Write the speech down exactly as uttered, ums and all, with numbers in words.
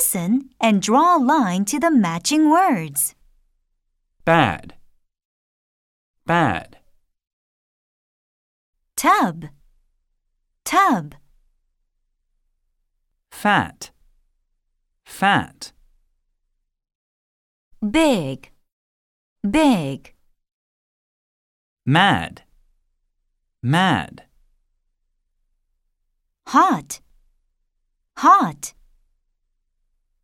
Listen and draw a line to the matching words. Bad, bad. Tub, tub. Fat, fat. Big, big. Mad, mad. Hot, hot.